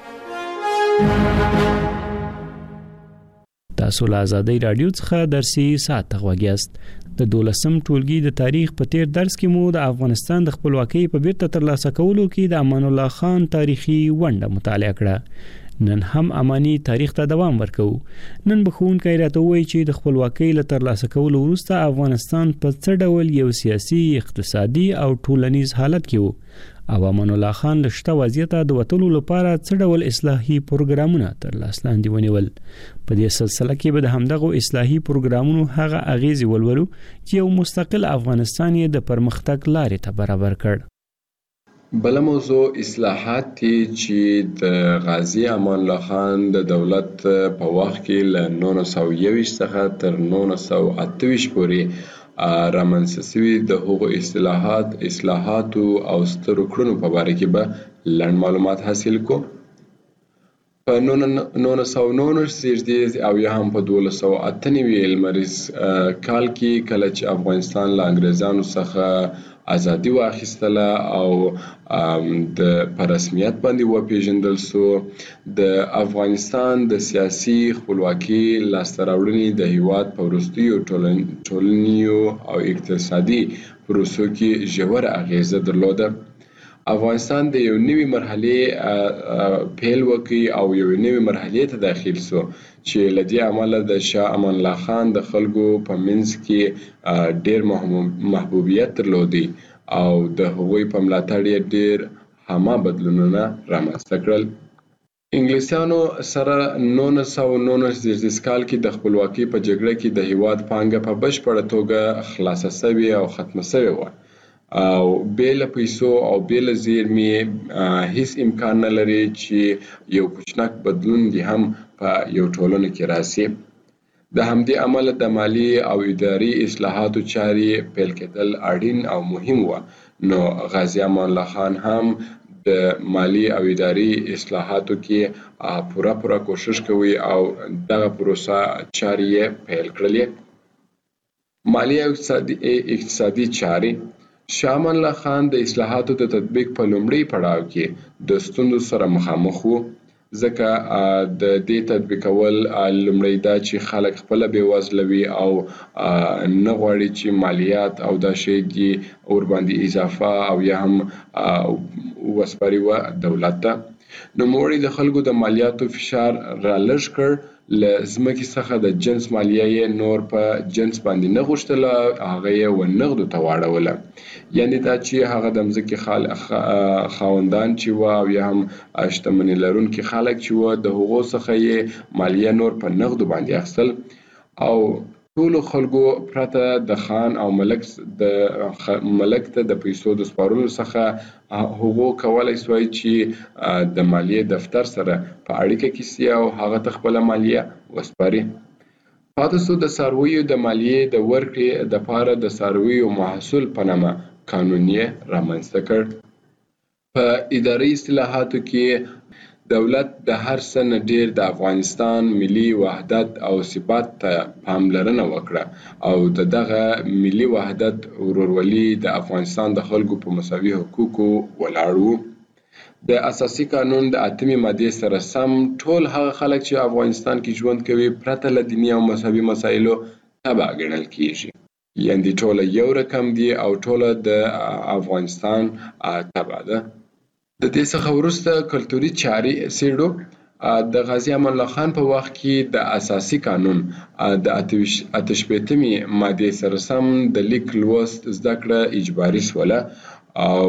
تاسو له آزادۍ رادیو څخه درسي ساعت ته غوږ یاست. د دولسم ټولګي د تاریخ په تیر درس کې مو د افغانستان د خپلواکۍ په بیرته ترلاسه کولو کې د امان الله خان تاریخي ونډه مطالعه کړه. نن هم امانی تاریخ ته دوام ورکو. نن بخښونکی راته وایي چې د خپلواکۍ له ترلاسه کولو وروسته افغانستان په څه ډول یو سیاسي، اقتصادي او ټولنیز حالت کې و او امان الله خان له شته وضعیته د وټولو لپاره څه ډول اصلاحي پروګرامونه تر لاس لاندې ونیول. په دې سلسله کې به د همدغو اصلاحي پروګرامونو هغه اغیزې ولولو چې یو مستقل افغانستان یې د پرمختګ لارې ته برابر کړ. بل موضوع اصلاحات دي چې د غازی امان الله خان د دولت په وخت کې له نولس سوه یوویشت څخه تر نولس سوه اته ویشت پورې رامنځته شوي د هغو اصلاحات اصلاحاتو او سترو کړنو په باره کې به لنډ معلومات حاصل کو. په نولس سوه نولس زیږدي او یا هم په دولس سوه اته نوي لمریز کال کې کله چې افغانستان له انګریزانو څخه ازادي واخیستله او د په رسمیت باندې وپیژندل سو، د افغانستان د سیاسي خپلواکۍ لاسته راوړنې د هیواد په وروستیو ټولنیزو او اقتصادي پروسو کې ژوره اغیزه درلوده. افغانستان د یو نوي مرحلې پیل وکړي او یو نوي مرحلې ته داخل سو چې له دې امله د شاه امان الله خان د خلکو په منځ کې ډېر محبوبیت درلودي او د هغوی په ملاتړ یې ډېر هامه بدلونونه رامنځته کړل. انګلیسانو سره نولس سوه نولس زیږدیز کال کې د خپلواکۍ په جګړه کې د هیواد پانګه په بشپړه توګه خلاصه شوې او ختمه شوې وه او بېله پیسو او بېله زیرمې هیڅ امکان نه لري چې یو کوچنک بدلون دې هم په یو ټولنه کې راسي. د همدې امله د مالی او اداري اصلاحاتو چارې پیل کېدل اړین او مهم وه. نو غازي امان الله خان هم د مالی او اداري اصلاحاتو کې پوره پوره کوشش کوي او دغه پروسه چارې پیل کړلې. مالی او اقتصادي اقتصادي چارې شاه امان الله خان د اصلاحاتو د تطبیق په لومړي پړاو کې د ستونزو سره مخامخ وو، ځکه د دې تطبیقول لومړی دا چې خلک خپل بېوزله وي او نه غواړي چې مالیات او دا شی دي ورباندې اضافه او یا هم وسپاري و دولت ته. نوموړي د خلکو د مالیاتو فشار را لږ کړ، له ځمکې څخه د جنس مالیه یې نور په جنس باندې نه غوښتله، هغه یې و نغدو ته واړوله. یعنې دا چې هغه د ځمکې خاوندان چې و او یا هم شتمني لرونکي خلک چې و د هغو څخه یې مالیه نور په نغدو باندې اخیستل او ټولو خلکو پرته د خان او ملک د ملک ته د پیسو د سپارلو څخه هغو کولای سوای چې د مالیې دفتر سره په اړیکه کې سي او هغه ته خپله مالیه وسپاري. پاتې سو د څارویو د مالیې د ورکړې دپاره د څارویو محصول په نامه قانون یې رامنځته کړ. په اداري اصلاحاتو کې دولت د هر څه نه ډیر د افغانستان ملي وحدت او ثبات ته پاملرنه وکړه او د دغه ملي وحدت ورورولي د افغانستان د خلکو په مساوي حقوقو ولاړ و. د اساسي قانون د اتمې مادې سره سم ټول هغه خلک چې افغانستان کې ژوند کوي پرته له دیني او مذهبي مسایلو تبع ګڼل کیږي، یعنې ټوله یو رقم دي او ټوله د افغانستان تبع ده. د دې څخه وروسته کلتوري چارې څېړو. د غازي امان الله خان په وخت کې د اساسي قانون د اته شپېتمې مادې سره سم د لیک لوست زده کړه اجباري سوله او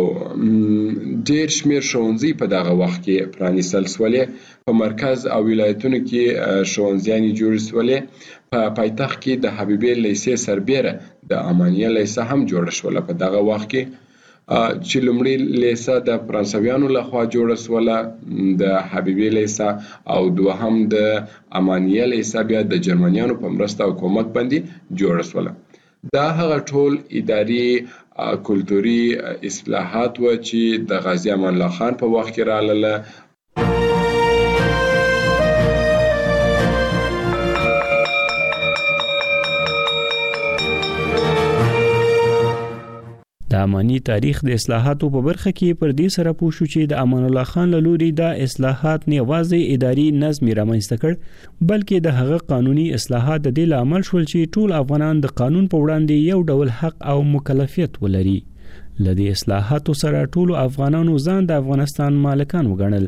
ډېر شمېر ښوونځي په دغه وخت کې پرانیستل سولې. په مرکز او ولایتونو کې ښوونځیانې جوړې سولې. په پایتخت کې د حبیبې لیسې سربیره د امانیه لیسه هم جوړه شوله په دغه وخت کې، چې لومړی لیسه د فرانسویانو لخوا جوړه سوله، د حبیبې لیسه او دوهم د امانیه لیسه بیا د جرمنیانو په مرسته او کومک باندې جوړه سوله. دا هغه ټول اداري کلتوري اصلاحات و چې د غازي امان الله خان په وخت کې راغله. د امانی تاریخ د اصلاحاتو په برخه کې پر دې سره پوه شو چې د امان الله خان له لوري دا اصلاحات نه یوازې اداري نظم رامنځته کړ بلکې د هغه قانوني اصلاحات د دې لامل شول چې ټول افغانان د قانون په وړاندې یو ډول حق او مکلفیت ولري. لدې اصلاحاتو سره ټول افغانانو ځان د افغانستان مالکان وګڼل.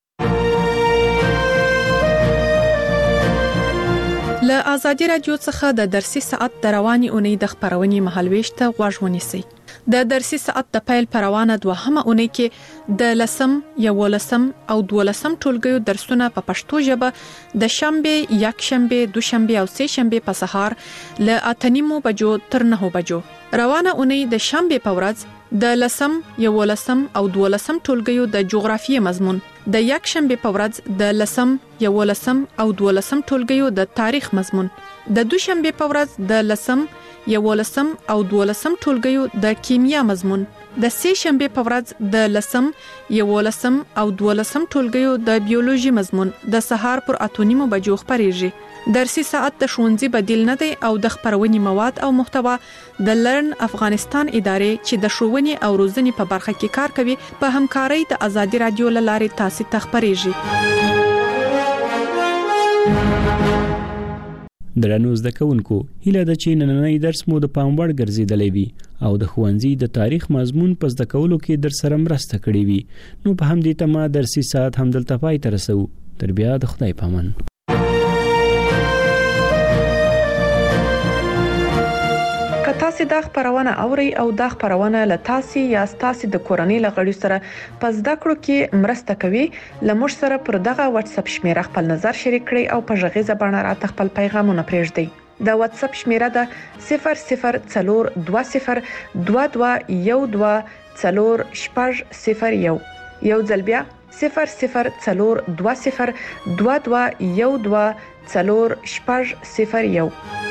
له آزادي رادیو څخه د درسي ساعت د رواني اونۍ د خبرونې مهالويش ته غوږ ونیسئ. د درسي ساعت د پیل پروانه دوهمه اونۍ کې د لسم، یولسم او دولسم ټولګیو درسونه په پښتو ژبه د شنبه، یک شنبه، دوشنبه او سه شنبه په سهار له اته نیمو بجو تر نهو بجو. روانه اونۍ د شنبه په ورځ د لسم، یولسم او دولسم ټولګیو د جغرافیې مضمون، د یک شنبه په ورځ د لسم، یولسم او دولسم ټولګیو د تاریخ مضمون، د دوشنبه په ورځ د لسم، یولسم او دولسم ټولګیو د کیمیا مضمون، د سه شنبه په ورځ د لسم، یولسم او دولسم ټولګیو د بیولوژي مضمون د سهار پر اته نیمو بجو خبرېږي. درسي ساعت د ښوونځي بدیل نه دی او د خبرونې مواد او محتوا د لرن افغانستان ادارې چې د ښوونې او روزنې په برخه کې کار کوي په همکارۍ د آزادي رادیو له لارې تاسو ته خبرېږي. درنو زده کوونکو، هیله ده چې نننی درس مو د پام وړ ګرځیدلی وي او د ښوونځي د تاریخ مضمون په زده کولو کې در سره مرسته کړې وي. نو په همدې تمه درسي ساعت همدلته پای ته رسوو. تر بیا د خدای پامان. کتا تاسو د خبرونه اوري او د خبرونه له تاسو یا تاسو د کورنۍ لغړی سره پس د کړو کې مرسته کوي لمر سره پر دغه واتس اپ شمیره خپل نظر شریک کړئ او په ژغه زبانه را خپل پیغامونه پرېږدئ د واتس اپ شمیره ده صفر صفر څلور دوه صفر دوه دوه یو دوه څلور شپږ صفر یو یو ځل بیا صفر صفر څلور دوه صفر دوه دوه یو دوه څلور شپږ صفر یو